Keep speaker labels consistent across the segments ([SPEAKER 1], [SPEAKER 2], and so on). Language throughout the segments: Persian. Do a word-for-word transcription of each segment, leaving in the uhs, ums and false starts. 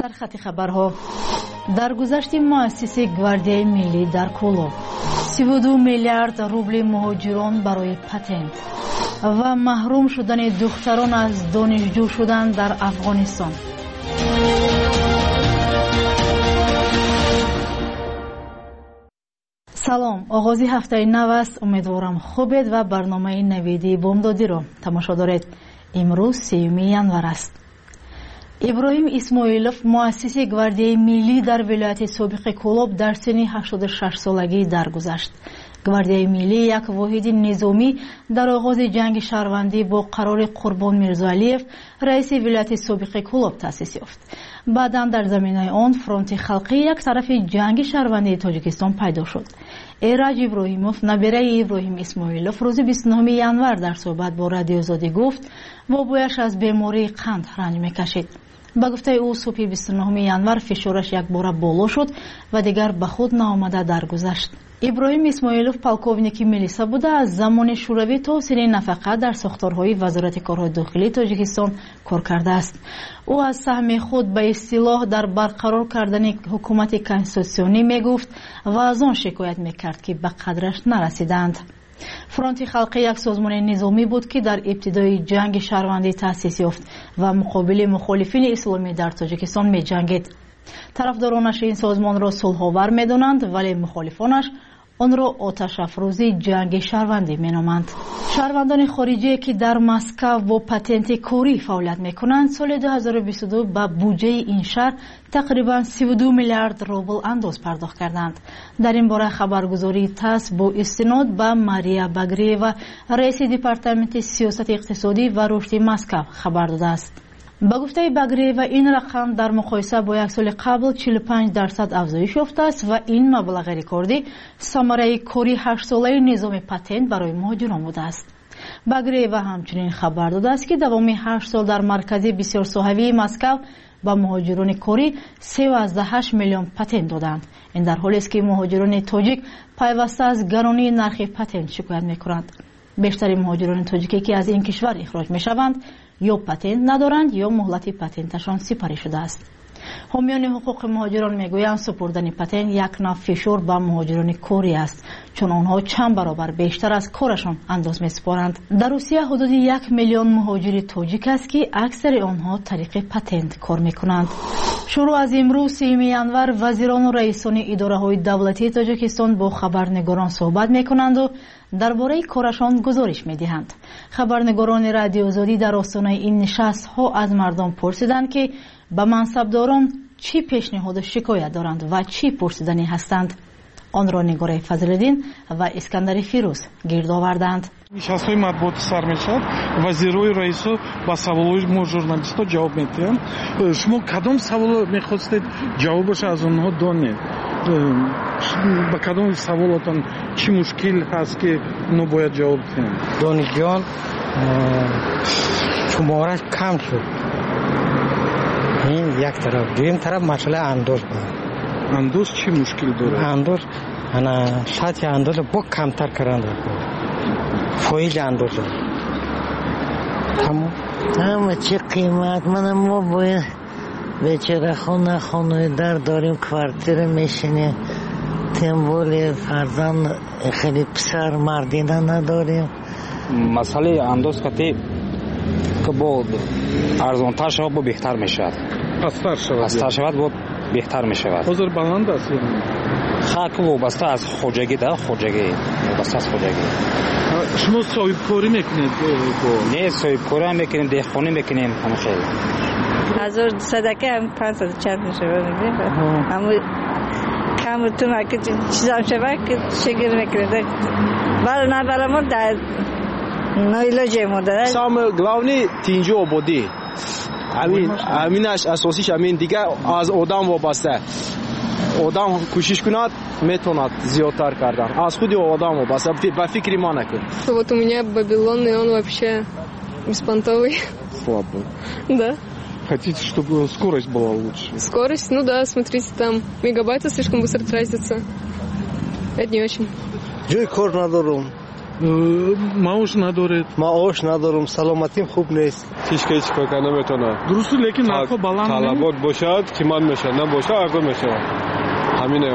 [SPEAKER 1] سرخط خبرها. در گذشت مؤسسه گواردیای ملی در کولوب سی و دو میلیارد روبل مهاجران برای پتنت و محروم شدن دختران از دانشجو شدن در افغانستان. سلام، آغاز هفته نو است. امیدوارم خوبید و برنامه نویدی بامدادی را تماشا دارید. امروز سیوم ینور است. ابراهیم اسماعیلوف مؤسس گواردیای ملی در ولایت سابق کولوب در سن هشتاد و شش سالگی درگذشت. گواردیای ملی یک واحد نظامی در آغاز جنگ شهروندی با قرار قربان میرزاعلیف رئیس ولایت سابق کولوب تأسیس یافت. بعداً در زمینه آن فرانت خلقی یک طرف جنگ شهروندی تاجیکستان پیدا شد. ایرج ابراهیموف نبیره ابراهیم اسماعیلوف روز بیست و نهم ینور در صحبت با رادیو آزادی گفت بابایش از بیماری قند رنج میکشید. با گفته او صبح بیست و نهم ینور فشارش یک بار بالا شد و دیگر به خود ناآمده درگذشت. ابراهیم اسماعیلوف پالکوونیک میلیسا بوده. از زمان شوروی تا سنین نفقه در ساختارهای وزارت کارهای داخلی تاجیکستان کار کرده است. او از سهم خود به اصطلاح در برقرار کردن حکومت کنستیتوسیونی میگفت و از آن شکایت میکرد که به قدرش نرسیدند. فرانت خلقی یک سازمان نظامی بود که در ابتدای جنگ شهروندی تأسیس یافت و مقابل مخالفین اسلامی در تاجیکستان می جنگید. طرفدارانش این سازمان را صلح‌آور می‌دانند ولی مخالفانش آن را آتش افروزی جنگ شهروندی می‌نامند. شهروندان خارجی که در مسکو با پتنت کوری فعالیت می‌کنند سال دو هزار و بیست و دو به بودجه این شهر تقریباً سی و دو میلیارد روبل انداز پرداخت کردند. در این باره خبرگزاری تاس با استناد به ماریا باگریوا رئیس دپارتمنت سیاست اقتصادی و رشد مسکو خبر داده است. با گفته باگریوا این رقم در مقایسه با یک سال قبل چهل و پنج درصد افزایش یافته است و این مبلغ رکوردی ثمره کاری هشت ساله نظام پتنت برای مهاجران بوده است. باگریوا همچنین خبر داده است که دوام هشت سال در مرکز بسیار صحوی مسکو با مهاجران کوری سیزده و هشت میلیون پتنت دادند. این در حالی است که مهاجران تاجیک پیوسته از گرانی نرخ پتنت شکایت می‌کنند. بیشتر مهاجران تاجیکی که از این کشور اخراج می‌شوند یا پتنت ندارند یا مهلت پتنتشان سپری شده است. حامیان حقوق مهاجران میگویند سپردن پتنت یک نوع فشار به مهاجران کوری است چون آنها چند برابر بیشتر از کارشان انداز می‌سپارند. در روسیه حدود یک میلیون مهاجر تاجیک است که اکثر آنها طریق پتنت کار می‌کنند. شروع از امروز سیوم ینور وزیران و رئیسان اداره‌های دولتی تاجیکستان با خبرنگاران صحبت می‌کنند و درباره کارشان گزارش می‌دهند. خبرنگاران رادیو آزادی در آستانه این نشست‌ها از مردم پرسیدند که به منصبداران چی پیشنهاد و شکایت دارند و چی پرسیدنی هستند. آن را نگار فضل‌الدین و اسکندر فیروز گرد آوردند.
[SPEAKER 2] نشست‌های مطبوعات سر می‌شود. وزیرای رئیس با سوال‌های ما ژورنالیست‌ها جواب می‌دهند. شما کدام سوال می‌خواستید جوابش از آنها دانید؟ با کدام سوالاتون چی مشکل هست که ما باید جواب بدیم؟
[SPEAKER 3] دانشجویان شمارش کم شد. این یک طرف. دویم طرف مسئله انداز بود.
[SPEAKER 2] انداز چی مشکل داره؟
[SPEAKER 3] انداز انا سطح انداز با کمتر کردن. فایل انداز. تمام.
[SPEAKER 4] اما چه قیمت من ما باید بیچاره خونه خونه در داریم کوارتیر میشینیم تنبولی فرزند خیلی پسر مردینه نداریم.
[SPEAKER 5] مسئله انداز کتی که با ارزانتر شود با بهتر میشود.
[SPEAKER 2] پستر شود.
[SPEAKER 5] پستر شود با بهتر میشود.
[SPEAKER 2] حاضر بلند است.
[SPEAKER 5] خاک وابسته از خوجگی ده خوجگی وابسته از خوجگی.
[SPEAKER 2] شما صاحب کاری میکنید؟
[SPEAKER 5] نه صاحب کاری هم میکنیم دهخانی میکنیم همه خیلی.
[SPEAKER 6] هزار صدقه هم پانصد چند میشه بودیم. اما کم تو مکه چیزام شبه که شگر میکنید. بالا نه بالا ما در نایلاجه ما داره.
[SPEAKER 7] سام گلاونی تینجو آبادی. همین همینش اساسیش همین دیگه از آدم وابسته. آدم کوشش کند میتوند زیادتر کردن. از خود آدم وابسته. به فکر ما نکن.
[SPEAKER 8] Вот у меня Babylon, и он вообще беспонтовый.
[SPEAKER 2] Слабый.
[SPEAKER 8] Да.
[SPEAKER 2] Хотите, чтобы скорость была лучше?
[SPEAKER 8] Скорость? Ну да, смотрите, там мегабайты слишком быстро тратятся. Это не очень.
[SPEAKER 3] جای کار ندارم.
[SPEAKER 2] маош надоред?
[SPEAKER 9] маош надорам, саломатим хуб нест. Ҳеҷ кас чикор карда наметавонад.
[SPEAKER 2] Дуруст, лекин нархҳо баланд.
[SPEAKER 9] Талабот бошад, қимат мешавад, набошад, арзон мешавад. ҳамине.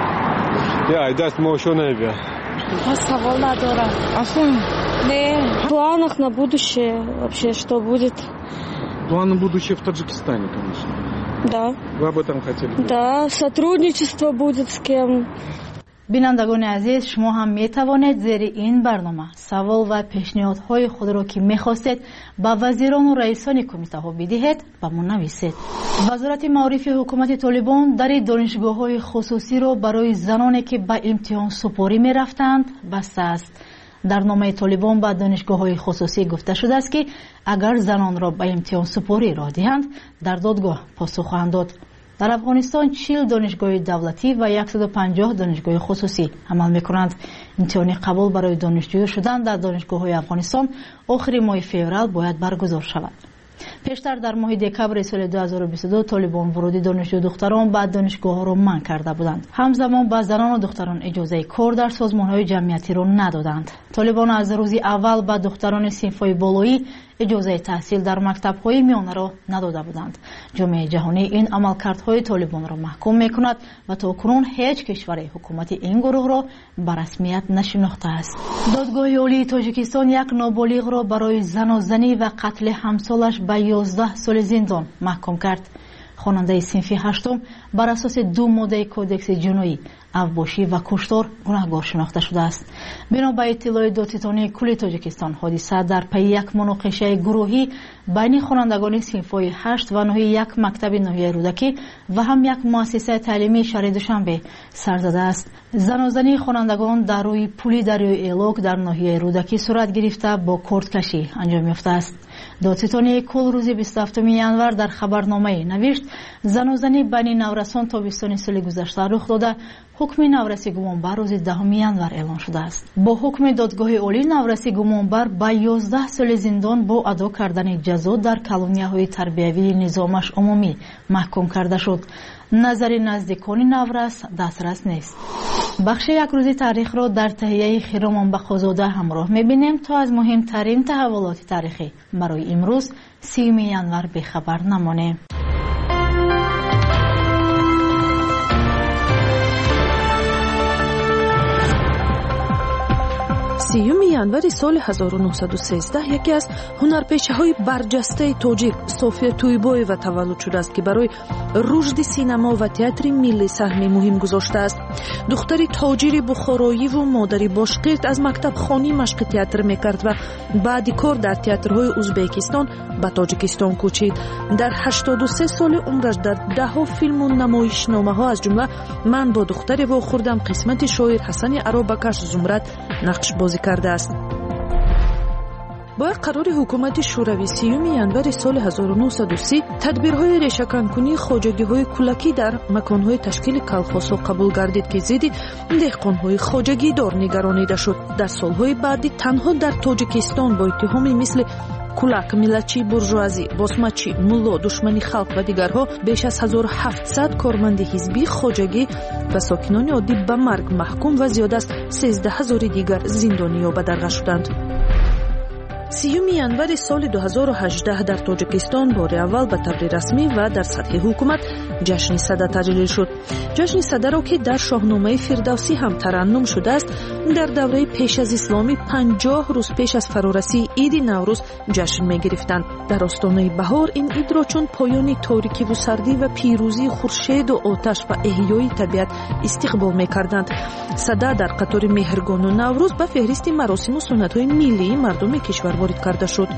[SPEAKER 9] Я айдаст маошо набия.
[SPEAKER 10] Я савол надорам.
[SPEAKER 2] Аслан?
[SPEAKER 10] Не, в планах на будущее вообще что будет?
[SPEAKER 2] Планы будущее в Таджикистане, конечно.
[SPEAKER 10] Да.
[SPEAKER 2] Вы об этом хотели?
[SPEAKER 10] Да, сотрудничество будет с кем.
[SPEAKER 1] бинандагони азиз, шумо ҳам метавонед зери ин барнома савол ва пешниҳодҳои худро ки мехостед ба вазирону раисони кумитаҳо бидиҳед ба мо нависед. вазорати маорифи ҳукумати Толибон дари донишгоҳҳои хусусиро барои заноне ки ба имтиҳон супорӣ мерафтанд баста аст. дар номаи Толибон ба донишгоҳҳои хусусӣ гуфта шудааст ки агар занонро ба имтиҳон супорӣ роҳ диҳанд дар додгоҳ посух хоҳанд дод. дар афғонистон чил донишгоҳи давлатӣ ва яксаду панҷоҳ донишгоҳи хусусӣ амал мекунанд. имтиҳони қабул барои донишҷӯӣ шудан дар донишгоҳҳои афғонистон охири моҳи феврал бояд баргузор шавад. пештар дар моҳи декабри соли ду ҳазору бисту ду Толибон вуруди донишҷӯ духтарон ба донишгоҳҳоро манъ карда буданд. ҳамзамон ба занону духтарон иҷозаи кор дар созмонҳои ҷамъиятиро надоданд. Толибон аз рӯзи аввал ба духтарони синфҳои болоӣ иҷозаи таҳсил дар мактабҳои миёнаро надода буданд. ҷомеаи ҷаҳонӣ ин амалкардҳои Толибонро маҳкум мекунад ва то кунун ҳеҷ кишвари ҳукумати ин гурӯҳро ба расмият нашинохтааст. додгоҳи олии Тоҷикистон як ноболиғро барои занозанӣ ва қатли ҳамсолаш ба ёздаҳ соли зиндон маҳкум кард. хонандаи синфи ҳаштум бар асоси ду моддаи кодекси ҷиноӣ авбошӣ ва куштор гунаҳгор шинохта шудааст. бино ба иттилои додситонии кулли Тоҷикистон, ҳодиса дар пайи як муноқишаи гурӯҳӣ байни хонандагони синфҳои ҳашт ва нӯҳи як мактаби ноҳияи рӯдакӣ ва ҳам як муассисаи таълимии шаҳри Душанбе сар задааст. занозании хонандагон дар рӯи пули дарёи Элок дар ноҳияи рӯдакӣ сурат гирифта бо кордкашӣ анҷом ёфтааст. додситонии кул рӯзи бисту ҳафтуми январ дар хабарномае навишт: занозанӣ байни наврасон тобистони соли гузашта рух дода, ҳукми навраси гумонбар рӯзи даҳуми январ эълон шудааст. бо ҳукми додгоҳи олӣ навраси гумонбар ба ёздаҳ соли зиндон бо адо кардани ҷазо дар колонияҳои тарбиявии низомаш умумӣ маҳкум карда шуд. назари наздикони наврас дастрас нест. бахши якрӯзи таърихро дар таҳияи хиромон бақозода ҳамроҳ мебинем то аз муҳимтарин таҳаввулоти таърихӣ барои имрӯз сиюми январ бехабар намонем.
[SPEAKER 11] сиюми январи соли ҳазору нуҳсаду сенздаҳ яке аз ҳунарпешаҳои барҷастаи тоҷик София Туйбоева таваллуд шудааст, ки барои рушди синемо ва театри миллӣ саҳми муҳим гузоштааст. духтари тоҷири бухороиву модари бошқирт аз мактабхонӣ машқи театр мекард ва баъди кор дар театрҳои Узбекистон ба Тоҷикистон кӯчид. дар ҳаштоду се соли умраш дар даҳо филму намоишномаҳо аз ҷумла «Ман бо духтаре вохӯрдам» қисмати шоир Ҳасани Аробакаш Зумрат нақш бозӣ кардааст. бо як қарори ҳукумати шӯравӣ сиюми январи соли ҳазору нуҳсаду си тадбирҳои решаканкунии хоҷагиҳои кӯлакӣ дар маконҳои ташкили калхозҳо қабул гардид, ки зидди деҳқонҳои хоҷагидор нигаронида шуд. дар солҳои баъдӣ танҳо дар Тоҷикистон бо иттиҳоми мисли кулак, миллатчӣ, буржуазӣ, босмачӣ, мулло, душмани халқ ва дигарҳо беш аз ҳазору ҳафтсад корманди ҳизбӣ, хоҷагӣ ва сокинони оддӣ ба марг маҳкум ва зиёда аз сенздаҳ ҳазори дигар зиндонӣ ё ба дарға шуданд. сиюми январи соли ду ҳазору ҳаждаҳ дар Тоҷикистон бори аввал ба таври расмӣ ва дар сатҳи ҳукумат ҷашни сада таҷлил шуд. ҷашни садаро ки дар шоҳномаи Фирдавсӣ ҳам тараннум шудааст, дар давраи пеш аз исломӣ панҷоҳ рӯз пеш аз фарорасии иди Наврӯз ҷашн мегирифтанд. дар остонаи баҳор ин идро чун поёни торикиву сардӣ ва пирӯзии хуршеду оташ ва эҳёи табиат истиқбол мекарданд. сада дар қатори меҳргону Наврӯз ба феҳристи маросиму суннатҳои миллии мардуми кишвар ворид карда шуд.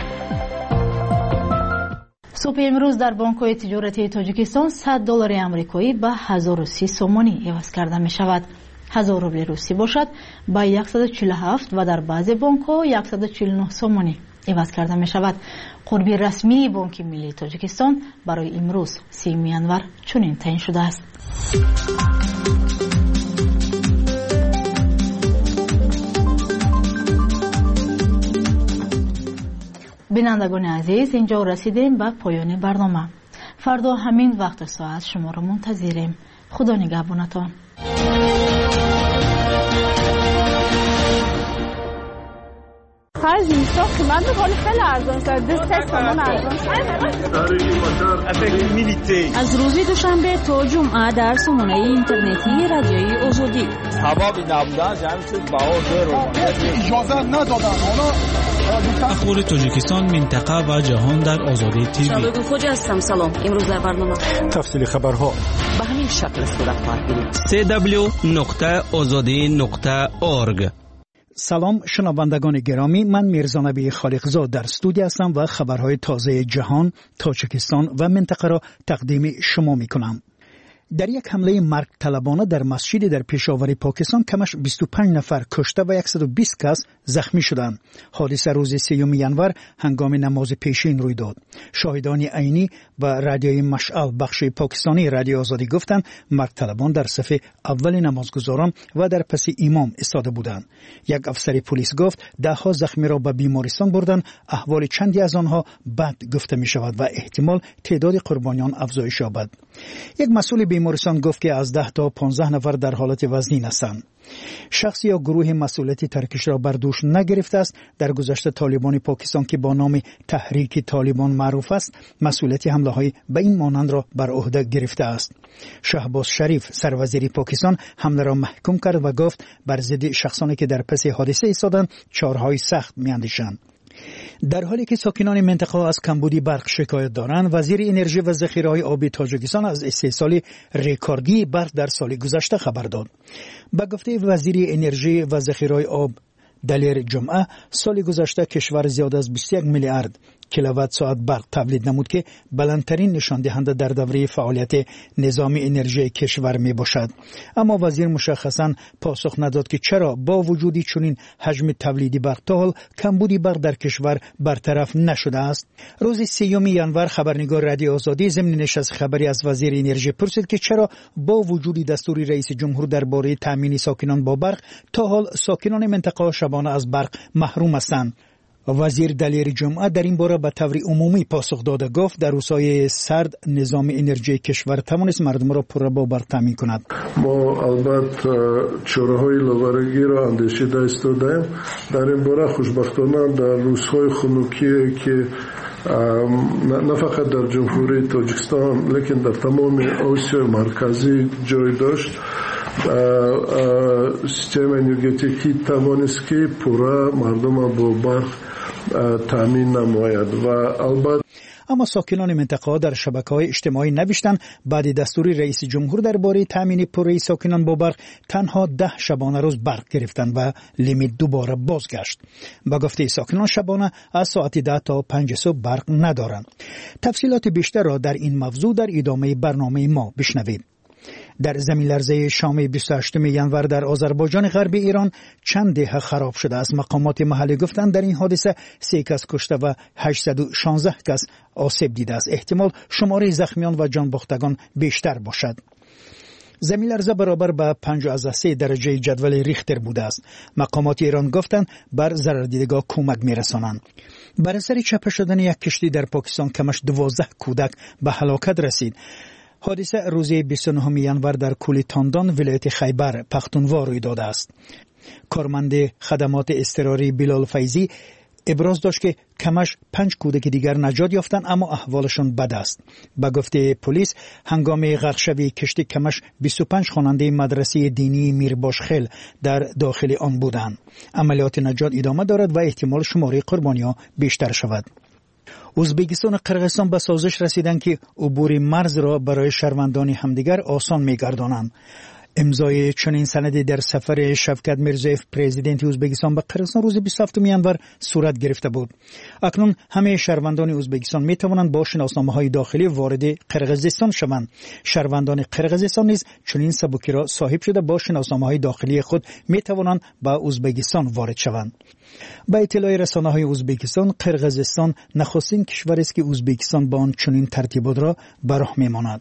[SPEAKER 1] субҳи имрӯз дар бонкҳои тиҷоратии Тоҷикистон сад доллари амрикоӣ ба ҳазору си сомонӣ иваз карда мешавад. ҳазор рубли русӣ бошад ба яксаду чилу ҳафт ва дар баъзе бонкҳо яксаду чилу нӯҳ сомонӣ иваз карда мешавад. қурби расмии Бонки Миллии Тоҷикистон барои имрӯз сиюми январ чунин таъин шудааст. бинандагони азиз, инҷо расидем ба поёни барнома. фардо ҳамин вақту соат шуморо мунтазирем. худо нигаҳбонатон.
[SPEAKER 10] خرج میشه قیمت ولی خیلی ارزان شد. دو سه تومن ارزان شد.
[SPEAKER 12] از روز دوشنبه تا جمعه در سامانه اینترنتی رادیوی آزادی.
[SPEAKER 7] هوا بی نبودن جمع شد بها زیر
[SPEAKER 13] اجازه ندادن. حالا
[SPEAKER 14] اخبار تاجیکستان، منطقه و جهان در آزادی تیوی.
[SPEAKER 12] شبکه خوجا هستم. سلام. امروز در برنامه
[SPEAKER 14] تفصیل خبرها
[SPEAKER 12] به همین شکل صورت خواهد گرفت.
[SPEAKER 14] دبلیو دبلیو دبلیو نقطه آزادی نقطه اورگ.
[SPEAKER 15] سلام شنوندگان گرامی، من میرزا نبی خالقزاد در استودیو هستم و خبرهای تازه جهان، تاجیکستان و منطقه را تقدیم شما می کنم. در یک حمله مرگ طلبانه در مسجدی در پیشاور پاکستان کمش بیست و پنج نفر کشته و صد و بیست کس زخمی شدند. حادثه روز سیوم ینور هنگام نماز پیشین روی داد. شاهدان عینی و رادیوی مشعل بخش پاکستانی رادیو آزادی گفتند مرگ طلبان در صف اول نمازگزاران و در پس امام ایستاده بودند. یک افسر پلیس گفت ده ها زخمی را به بیمارستان بردند. احوال چندی از آنها بد گفته می شود و احتمال تعداد قربانیان افزایش یابد. یک مسئول بیمارستان گفت که از ده تا پانزده نفر در حالت وزنی هستند. شخص یا گروه مسئولیت ترکش را بر دوش نگرفته است. در گذشته طالبان پاکستان که با نام تحریک طالبان معروف است، مسئولیت حمله های به این مانند را بر عهده گرفته است. شهباز شریف سروزیر پاکستان حمله را محکوم کرد و گفت بر ضد شخصانی که در پس حادثه ایستادند چارهای سخت میاندیشند. در حالی که ساکنان منطقه از کمبودی برق شکایت دارند، وزیر انرژی و ذخیره‌های آبی تاجیکستان از استحصال رکوردی برق در سال گذشته خبر داد. به گفته وزیر انرژی و ذخیره‌های آب دلیر جمعه، سال گذشته کشور زیاد از بیست و یک میلیارد کیلووات ساعت برق تولید نمود که بلندترین نشان دهنده در دوره فعالیت نظام انرژی کشور می باشد. اما وزیر مشخصاً پاسخ نداد که چرا با وجود چنین حجم تولیدی برق تا حال کمبودی برق در کشور برطرف نشده است. روز سیوم ینور خبرنگار رادیو آزادی ضمن نشست خبری از وزیر انرژی پرسید که چرا با وجود دستور رئیس جمهور درباره تامین ساکنان با برق تا حال ساکنان منطقه شبانه از برق محروم هستند. وزیر دلیر جمعه در این باره به طور عمومی پاسخ داده گفت در روزهای سرد نظام انرژی کشور توانست مردم را پر با برق تامین کند.
[SPEAKER 16] ما البته چاره‌های لوارگی را اندیشیده ایستادیم. در این باره خوشبختانه در روزهای خنکی که نه فقط در جمهوری تاجیکستان لیکن در تمام آسیا مرکزی جای داشت، سیستم انرژتیکی توانست که پورا مردم با برق تامین نماید و البته
[SPEAKER 15] اما ساکنان منطقه در شبکه‌های اجتماعی نوشتند بعد دستور رئیس جمهور درباره تامین پوره ساکنان با برق تنها ده شبانه روز برق گرفتند و لیمیت دوباره بازگشت. با گفته ساکنان شبانه از ساعت ده تا پنج صبح برق ندارند. تفصیلات بیشتر را در این موضوع در ادامه برنامه ما بشنوید. در زمین لرزه شام بیست و هشتم ینور در آذربایجان غربی ایران چند دهه خراب شده است. مقامات محلی گفتند در این حادثه سه کس کشته و هشتصد و شانزده کس آسیب دیده است. احتمال شماره زخمیان و جان باختگان بیشتر باشد. زمین لرزه برابر به پنجاه و سه درجه جدول ریختر بوده است. مقامات ایران گفتند بر ضرردیدگان کمک میرسانند. بر اثر چپه شدن یک کشتی در پاکستان کمش دوازده کودک به هلاکت رسید. حادثه روز بیست و نهم ینور در کولی تاندان ولایت خیبر پختونخوا روی داده است. کارمند خدمات اضطراری بلال فیضی ابراز داشت که کمش پنج کودک دیگر نجات یافتند اما احوالشان بد است. به گفته پلیس هنگام غرق شوی کشتی کمش بیست و پنج خواننده مدرسه دینی میرباشخیل در داخل آن بودند. عملیات نجات ادامه دارد و احتمال شماره قربانیان بیشتر شود. ازبکستان و قرقیزستان به سازش رسیدند که عبور مرز را برای شهروندان همدیگر آسان می‌گردانند. امضای چنین سندی در سفر شفقت میرزایف پرزیدنت ازبکستان به قرقیزستان روز بیست و هفتم ینور صورت گرفته بود. اکنون همه شهروندان ازبکستان می توانند با شناسنامه‌های داخلی وارد قرقیزستان شوند. شهروندان قرقیزستان نیز چنین سبکی را صاحب شده با شناسنامه‌های داخلی خود می توانند به ازبکستان وارد شوند. با اطلاع رسانه‌های ازبکستان، قرقیزستان نخستین کشوری است که ازبکستان با آن چنین ترتیبات را به راه می‌ماند.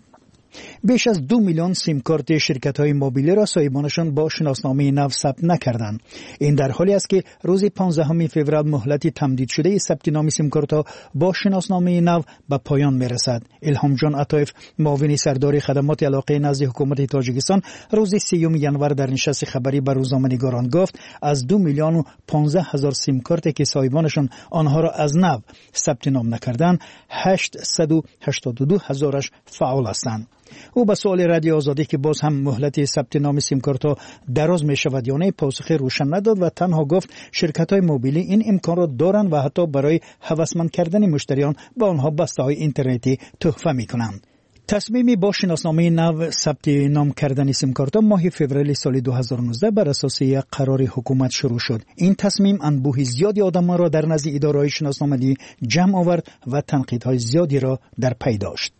[SPEAKER 15] بیش از دو میلیون سیم کارت شرکت‌های موبیلی را صاحبانشان با شناسنامه نو ثبت نکردند. این در حالی است که روز پانزدهم فوریه مهلت تمدید شده ثبت نام سیم کارت‌ها با شناسنامه نو به پایان می‌رسد. الهام جان عطایف، معاون سردار خدمات علاقه نزد حکومت تاجیکستان، روز سیوم ژانویه در نشست خبری با روزنامه‌نگاران گفت از دو میلیون و پانزده هزار سیم کارت که صاحبانشان آنها را از نو ثبت نام نکردند، هشتصد و هشتاد و دو هزارش فعال هستند. او به سوال رادیو آزادی که باز هم مهلت ثبت نام سیم کارت‌ها دراز می‌شود یا نه پاسخ روشن نداد و تنها گفت شرکت‌های موبیلی این امکان را دارند و حتی برای هوسمند کردن مشتریان به آنها بسته‌های اینترنتی تحفه می‌کنند. تصمیمی با شناسنامه نو ثبت نام کردن سیم کارت‌ها ماه فوریه سال دو هزار و نوزده بر اساس یک قرار حکومت شروع شد. این تصمیم انبوه زیادی آدم‌ها را در نزد اداره‌های شناسنامه‌ای جمع آورد و تنقیدهای زیادی را در پی داشت.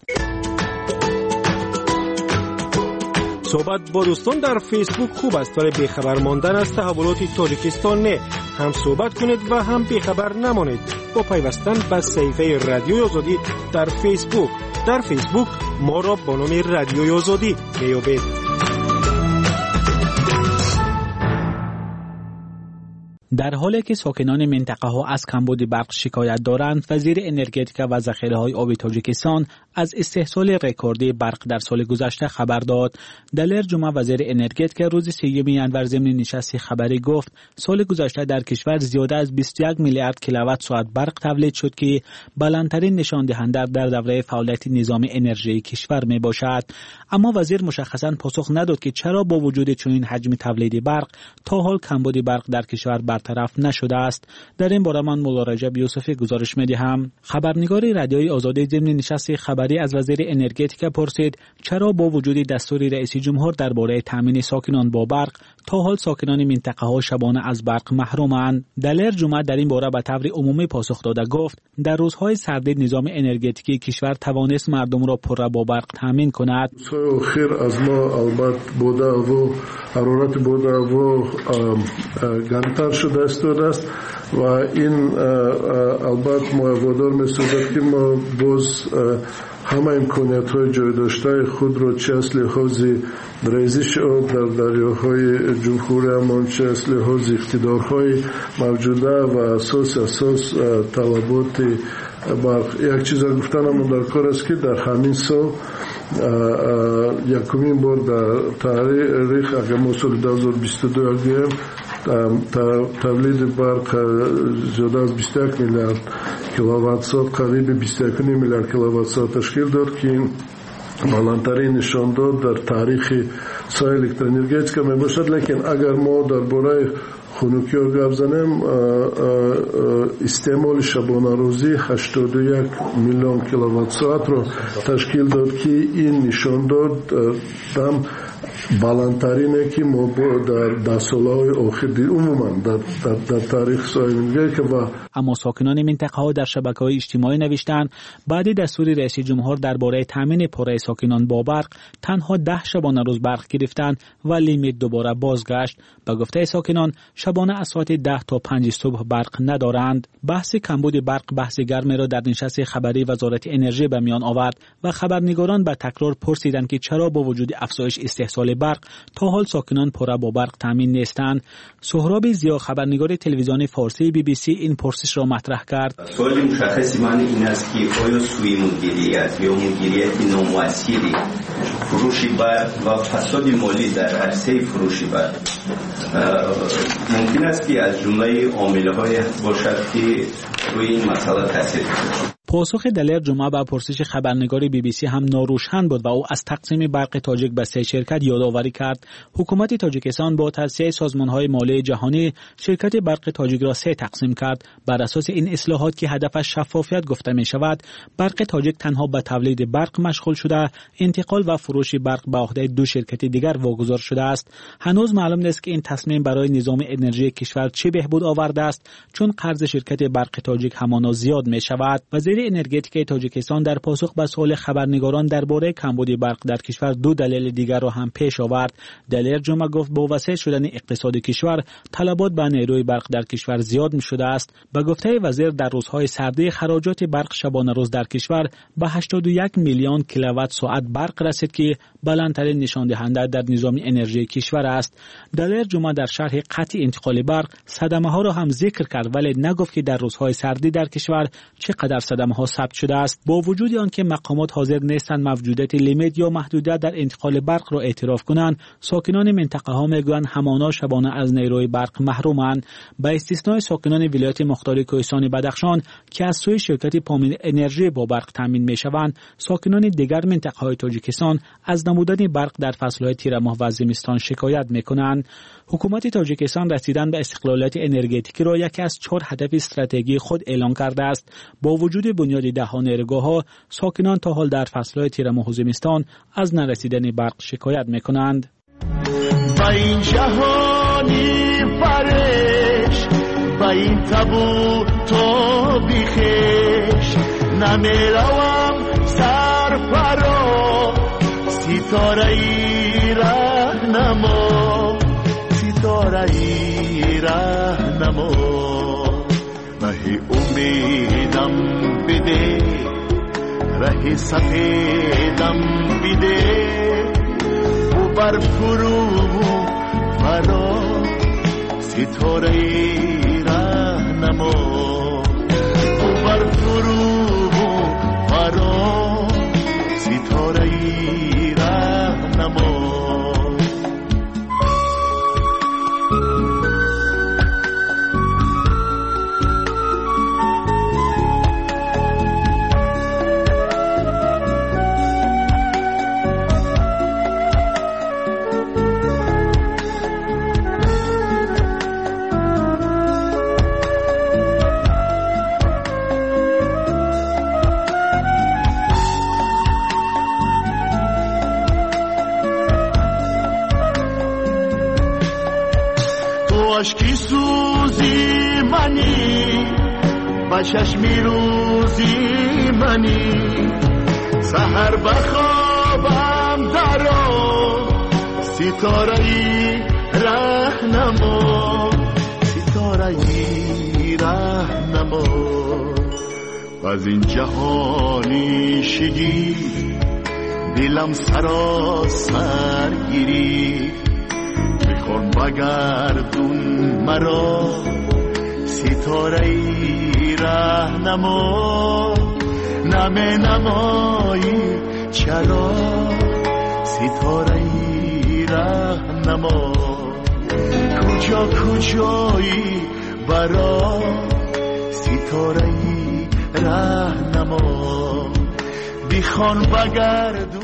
[SPEAKER 17] صحبت با دوستان در فیسبوک خوب است ولی بیخبر ماندن از تحولات تاجیکستان نه. هم صحبت کنید و هم بیخبر نمانید با پیوستن به صفحه رادیوی آزادی در فیسبوک. در فیسبوک ما را با نام رادیوی آزادی میابید.
[SPEAKER 14] در حالی که ساکنان منطقه ها از کمبود برق شکایت دارند، وزیر انرژتیک و ذخیره های آبی تاجیکستان از استحصال رکوردی برق در سال گذشته خبر داد. دلر جمعه وزیر انرژتیک روز سیوم ژانویه ضمن نشست خبری گفت سال گذشته در کشور زیاده از بیست و یک میلیارد کیلووات ساعت برق تولید شد که بلندترین نشان دهنده در دوره فعالیت نظام انرژی کشور می باشد. اما وزیر مشخصاً پاسخ نداد که چرا با وجود چنین حجم تولید برق تا حال کمبود برق در کشور برطرف نشده است. در این باره من مولا رجب یوسفی گزارش می‌دهم. خبرنگار رادیوی آزادی ضمن نشست خبری از وزیر انرژتیک پرسید چرا با وجود دستور رئیس جمهور درباره تامین ساکنان با برق تا حال ساکنان منطقه ها شبانه از برق محرومند. دلر جمعه در این باره به طور عمومی پاسخ داده گفت در روزهای سرد نظام انرژتیکی کشور توانست مردم را پر با برق تامین کند.
[SPEAKER 16] خیر از ما البته بوده و حرارت بوده و گرمتر شده است و این البته ما وادار می‌سازد که ما باز همه امکانیت های جای داشته خود را چه از لحاظ ریزش آب در دریاهای جمهوری امان، چه از لحاظ اقتدارهای موجوده و اساس اساس طلبات برق. یک چیز گفتنم در کار است که در همین سال یکمین بار در تاریخ اگر ما سال دو هزار و بیست و دو گیم تولید برق زیاده از بیست و یک میلیارد کیلووات ساعت قریب بیست و یک میلیارد کیلووات ساعت تشکیل داد که این بالاترین نشان داد در تاریخ سایه الکتروانرژتیک می باشد. لیکن اگر ما درباره خنکی ها گپ زنیم استعمال شبانه روزی هشتاد و یک میلیون کیلووات ساعت را تشکیل داد که این نشان داد دم بالاترینه که ما در ده سالهای آخر عموما در, در, در تاریخ سایه که و
[SPEAKER 14] اما ساکنان منطقه ها در شبکه‌های اجتماعی نوشتند بعد دستور رئیس جمهور درباره تامین پره ساکنان با برق تنها ده شبانه روز برق گرفتند و لیمیت دوباره بازگشت. به گفته ساکنان شبانه از ساعت ده تا پنج صبح برق ندارند. بحث کمبود برق بحث گرمی را در نشست خبری وزارت انرژی به میان آورد و خبرنگاران به تکرار پرسیدند که چرا با وجود افزایش استحصال برق تا حال ساکنان پره با برق تامین نیستند. سهراب ضیا خبرنگار تلویزیون فارسی بی بی سی این پرسش را مطرح کرد.
[SPEAKER 18] سوال مشخصی من این است که آیا سوی مدیریت یا مدیریت نامؤثری فروش برق و فساد مالی در عرصه فروش برق ممکن است که از جمله عامل‌های باشد که روی این مسئله تاثیر گذارد؟
[SPEAKER 14] پاسخ دلر جمعه به پرسش خبرنگار بی بی سی هم ناروشن بود و او از تقسیم برق تاجیک به سه شرکت یادآوری کرد. حکومت تاجیکستان با توصیه سازمان‌های مالی جهانی شرکت برق تاجیک را سه تقسیم کرد. بر اساس این اصلاحات که هدفش شفافیت گفته می شود، برق تاجیک تنها به تولید برق مشغول شده، انتقال و فروش برق به عهده دو شرکت دیگر واگذار شده است. هنوز معلوم نیست که این تصمیم برای نظام انرژی کشور چه بهبود آورده است، چون قرض شرکت برق تاجیک همانا زیاد می شود. وزیر وزیر انرژتیک تاجیکستان در پاسخ به سوال خبرنگاران درباره کمبود برق در کشور دو دلیل دیگر را هم پیش آورد. دلیر جمعه گفت با وسیع شدن اقتصاد کشور طلبات به نیروی برق در کشور زیاد می شده است. به گفته وزیر در روزهای سردی خراجات برق شبانه روز در کشور به هشتاد و یک میلیون کیلووات ساعت برق رسید که بلندترین نشان دهنده در نظام انرژی کشور است. دلیر جمعه در شرح قطع انتقال برق صدمه ها را هم ذکر کرد ولی نگفت که در روزهای سردی در کشور چقدر صدمه ها ثبت شده است. با وجود آنکه مقامات حاضر نیستند موجودیت لیمیت یا محدودیت در انتقال برق را اعتراف کنند، ساکنان منطقه ها میگویند همانا شبانه از نیروی برق محرومند. به استثنای ساکنان ولایت مختار کوهستان بدخشان که از سوی شرکت پامین انرژی با برق تامین میشوند، ساکنان دیگر منطقه های تاجیکستان از نمودن برق در فصلهای تیر ماه و زمستان شکایت میکنند. حکومت تاجیکستان رسیدن به استقلالیت انرژتیکی را یکی از چهار هدف استراتژی خود اعلان کرده است. با وجود بنیاد دهها نیروگاه‌ها، ساکنان تا حال در فصلهای تیر ماه و زمستان از نرسیدن برق شکایت میکنند.
[SPEAKER 19] با این جهانی فرش، با این تابو تو بیخش، نمیروم سرفرا، ستاره ای راهنما، ستاره ای راهنما، راه امیدم بده، راه سفیدم بده، و بر فرو فرا، ستاره ای راهنما، و بر فرو فرا، ستاره ای راهنما. عشقی سوزی منی، با چشمی روزی منی، سحر بخوابم درو، ستاره‌ای راهنما، ستاره‌ای راهنما، از این جهانی شگی دلم سراسر گیری، میخوام بگردون مرا، ستاره ای راهنما، نمی نمایی چرا، ستاره ای راهنما، کجا کجایی برا، ستاره ای راهنما، بیخوان بگردون.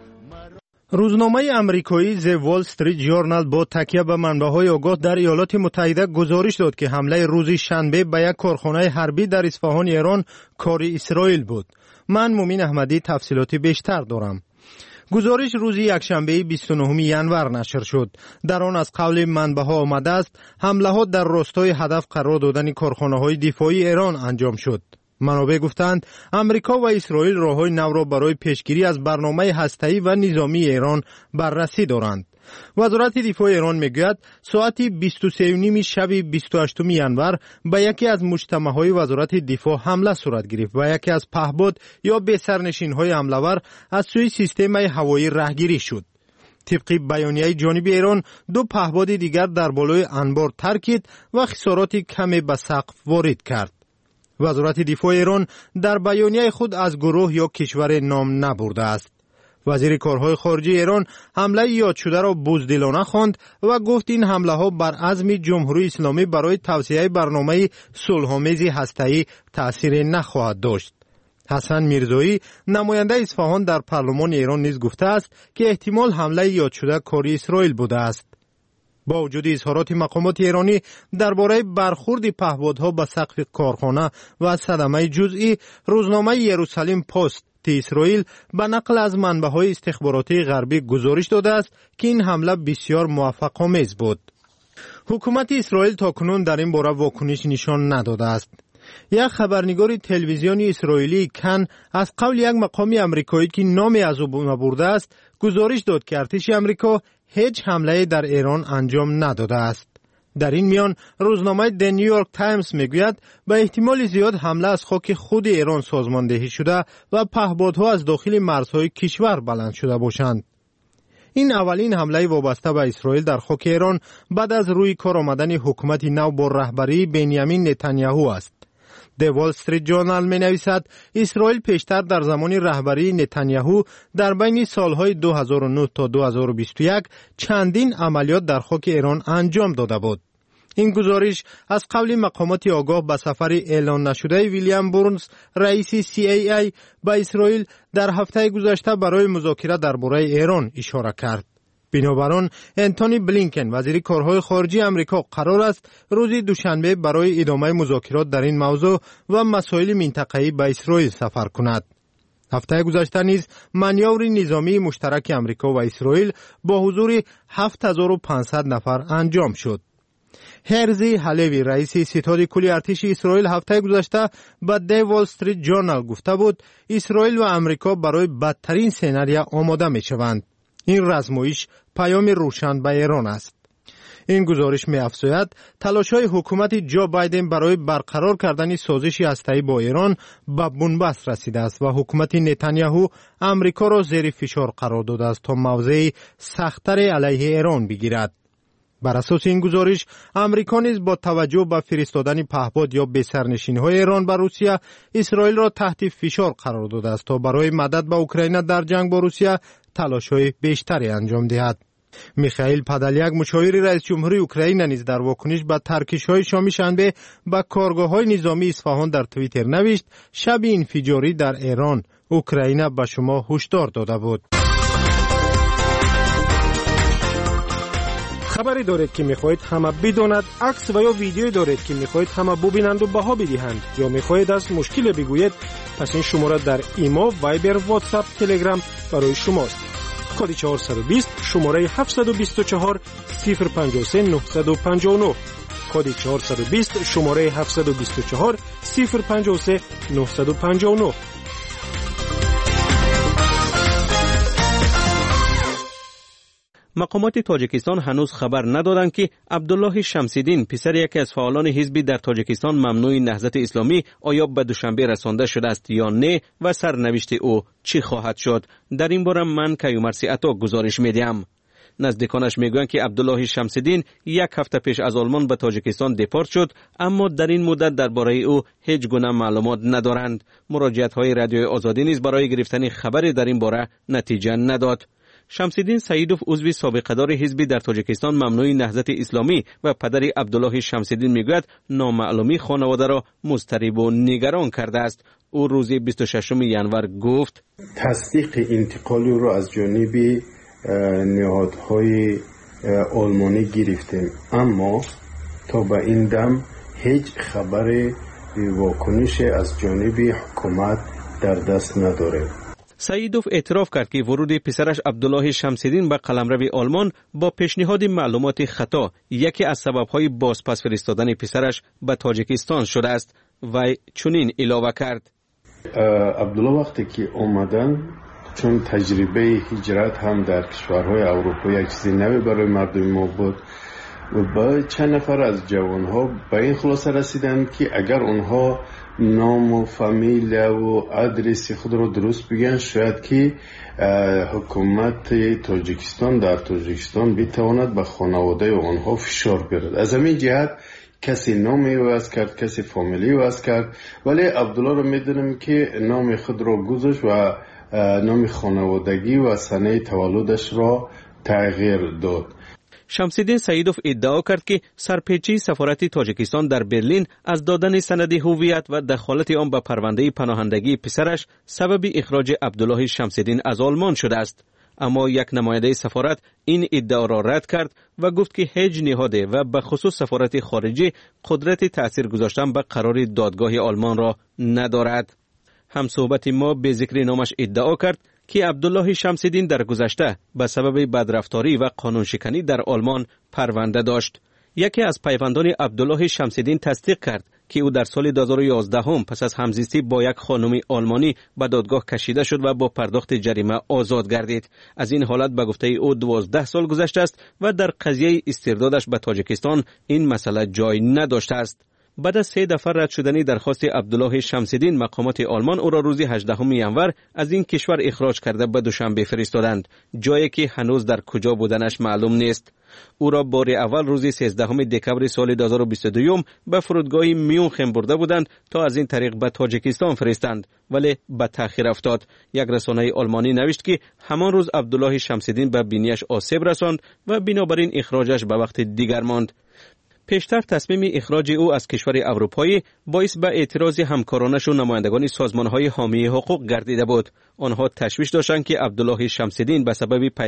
[SPEAKER 17] روزنامه امریکایی The Wall Street Journal با تکیه به منبع‌های آگاه در ایالات متحده گزارش داد که حمله روز شنبه به یک کارخانه حربی در اصفهان ایران کار اسرائیل بود. من مومین احمدی تفصیلاتی بیشتر دارم. گزارش روز یکشنبه بیست و نهم ژانویه نشر شد. در آن از قول منبع‌ها آمده است حمله ها در راستای هدف قرار دادن کارخانه‌های دفاعی ایران انجام شد. منابع گفتند امریکا و اسرائیل راه‌های نو را برای پیشگیری از برنامه هسته‌ای و نظامی ایران بررسی دارند. وزارت دفاع ایران میگوید ساعت بیست و سه و نیم شب بیست و هشتم ژانویه به یکی از مجتمع‌های وزارت دفاع حمله صورت گرفت و یکی از پهپاد یا بسرنشین‌های حمله‌ور از سوی سیستم هوایی رهگیری شد. طبق بیانیه جانب ایران دو پهپاد دیگر در بالای انبار ترکید و خسارات کمی به سقف وارد کرد. وزارت دفاع ایران در بیانیه خود از گروه یا کشور نام نبرده است. وزیر کارهای خارجه ایران حمله یاد شده را بزدلانه خواند و گفت این حمله ها بر عزم جمهوری اسلامی برای توسعه برنامه صلح‌آمیز هسته‌ای تأثیر نخواهد داشت. حسن میرزایی نماینده اصفهان در پارلمان ایران نیز گفته است که احتمال حمله یاد شده کاری اسرائیل بوده است. با وجود اظهارات مقامات ایرانی درباره برخورد پهپادها به سقف کارخانه و صدمه جزئی، روزنامه یروشلیم پست اسرائیل به نقل از منبع‌های استخباراتی غربی گزارش داده است که این حمله بسیار موفق‌آمیز بود. حکومت اسرائیل تاکنون در این باره واکنش نشان نداده است. یک خبرنگار تلویزیونی اسرائیلی کن از قول یک مقام آمریکایی که نامی از او نبرده است گزارش داد که ارتش آمریکا هیچ حمله در ایران انجام نداده است. در این میان روزنامه د نیویورک تایمز میگوید به احتمال زیاد حمله از خاک خود ایران سازماندهی شده و پهپادها از داخل مرزهای کشور بلند شده باشند. این اولین حمله وابسته به اسرائیل در خاک ایران بعد از روی کار آمدن حکومت نو با رهبری بنیامین نتانیاهو است. د وال استریت جورنال می نویسد اسرائیل پیشتر در زمان رهبری نتانیاهو در بین سالهای دو هزار و نه تا دو هزار و بیست و یک چندین عملیات در خاک ایران انجام داده بود. این گزارش از قول مقامات آگاه به سفر اعلان نشده ویلیام بورنز رئیس سی ای ای به اسرائیل در هفته گذشته برای مذاکره درباره ایران اشاره کرد. بنابراین انتونی بلینکن وزیر کارهای خارجی آمریکا قرار است روز دوشنبه برای ادامه مذاکرات در این موضوع و مسائل منطقه‌ای به اسرائیل سفر کند. هفته گذشته نیز مانور نظامی مشترک آمریکا و اسرائیل با حضور هفت هزار و پانصد نفر انجام شد. هرزی حلوی رئیس ستاد کلی ارتش اسرائیل هفته گذشته به د وال استریت جورنال گفته بود اسرائیل و آمریکا برای بدترین سناریو آماده می‌شوند. این رزمایش پیام روشن به ایران است. این گزارش می افزاید تلاش‌های حکومت جو بایدن برای برقرار کردن سازش هسته‌ای با ایران به بنبست رسیده است و حکومت نتانیاهو آمریکا را زیر فشار قرار داده است تا موضعی سخت‌تر علیه ایران بگیرد. بر اساس این گزارش آمریکا نیز با توجه به فرستادن پهپاد یا بسرنشین‌های ایران به روسیه اسرائیل را تحت فشار قرار داده است تا برای مدد به اوکراین در جنگ با روسیه تلاش‌های بیشتری انجام دهد. میخائیل پادالیاک مشاور رئیس جمهوری اوکراین نیز در واکنش به ترکش‌های شامی شنبه به کارگاه‌های نظامی اصفهان در توییتر نوشت شب انفجاری در ایران اوکراین به شما هشدار داده بود. خبری دارید که میخواهید همه بداند، عکس و یا ویدیویی دارید که میخواهید همه ببینند و بها بدهند یا میخواهید از مشکل بگویید، پس این شماره در ایما، وایبر، واتساپ، تلگرام برای شماست. کد چهارصد و بیست شماره هفتصد و بیست و چهار صفر پنجاه و سه نهصد و پنجاه و نه کد چهارصد و بیست شماره هفتصد و بیست و چهار صفر پنجاه و سه نهصد و پنجاه و نه.
[SPEAKER 20] مقامات تاجیکستان هنوز خبر ندادند که عبدالله شمس‌الدین پسر یکی از فعالان حزبی در تاجیکستان ممنوع نهضت اسلامی آیا به دوشنبه رسانده شده است یا نه و سرنوشت او چی خواهد شد. در این باره من کیومرث عطا گزارش میدیم. نزدیکانش میگویند که عبدالله شمس‌الدین یک هفته پیش از آلمان به تاجیکستان دپارت شد، اما در این مدت درباره او هیچ گونه معلومات ندارند. مراجعه‌های رادیوی آزادی نیز برای گرفتن خبری در این باره نتیجه نداد. شمس‌الدین سعیدوف عضو سابقه‌دار حزبی در تاجیکستان ممنوع نهضت اسلامی و پدر عبدالله شمس‌الدین میگوید نامعلومی خانواده را مضطرب و نگران کرده است. او روز بیست و ششم ژانویه گفت
[SPEAKER 21] تصدیق انتقال او را از جانب نهادهای آلمانی گرفتیم، اما تا به این دم هیچ خبر واکنش از جانب حکومت در دست نداریم.
[SPEAKER 20] سعیدوف اعتراف کرد که ورود پسرش عبدالله شمس‌الدین به قلمرو آلمان با پیشنهاد معلومات خطا یکی از سبب‌های بازپس فرستادن پسرش به تاجیکستان شده است و چنین اضافه کرد.
[SPEAKER 21] عبدالله وقتی که اومدن، چون تجربه هجرت هم در کشورهای اروپایی یک چیز نوی برای مردم ما بود و با چند نفر از جوانها به این خلاصه رسیدن که اگر اونها نام و فامیل و آدرس خود رو درست بگن، شاید که حکومت تاجیکستان در تاجیکستان بتواند به خانواده اونها فشار بیارد. از همین جهت کسی نامی وضع کرد، کسی فامیلی وضع کرد، ولی عبدالله رو میدونم که نام خود رو گذاشت و نام خانوادگی و سنه تولدش را تغییر داد.
[SPEAKER 20] شمس‌الدین سعیدوف ادعا کرد که سرپیچی سفارت تاجیکستان در برلین از دادن سند هویت و دخالت آن به پرونده پناهندگی پسرش سبب اخراج عبدالله شمس‌الدین از آلمان شده است. اما یک نماینده سفارت این ادعا را رد کرد و گفت که هیچ نهاده و به خصوص سفارت خارجی قدرت تأثیر گذاشتن به قرار دادگاه آلمان را ندارد. همصحبت ما به ذکر نامش ادعا کرد که عبدالله شمس‌الدین در گذشته به سبب بدرفتاری و قانون شکنی در آلمان پرونده داشت. یکی از پیوندان عبدالله شمس‌الدین تصدیق کرد که او در سال دو هزار و یازده هم پس از همزیستی با یک خانم آلمانی به دادگاه کشیده شد و با پرداخت جریمه آزاد گردید. از این حالت به گفته او دوازده سال گذشته است و در قضیه استردادش به تاجیکستان این مسئله جای نداشته است. بعد از سه دفعه رد شدنی درخواست عبدالله شمس‌الدین، مقامات آلمان او را روز هجدهم ینور از این کشور اخراج کرده به دوشنبه فرستادند، جایی که هنوز در کجا بودنش معلوم نیست. او را بار اول روز سیزدهم دکبر سال دو هزار و بیست و دو به فرودگاه میونخ برده بودند تا از این طریق به تاجیکستان فرستند، ولی به تأخیر افتاد. یک رسانه آلمانی نوشت که همان روز عبدالله شمس‌الدین به بینیش آسیب رساند و بنابراین اخراجش به وقت دیگر ماند. پیشتر تصمیم اخراج او از کشور اروپایی باعث به اعتراض همکارانش و نمایندگان سازمان‌های حامی حقوق گردیده بود. آنها تشویش داشتند که عبدالله شمس‌الدین به سبب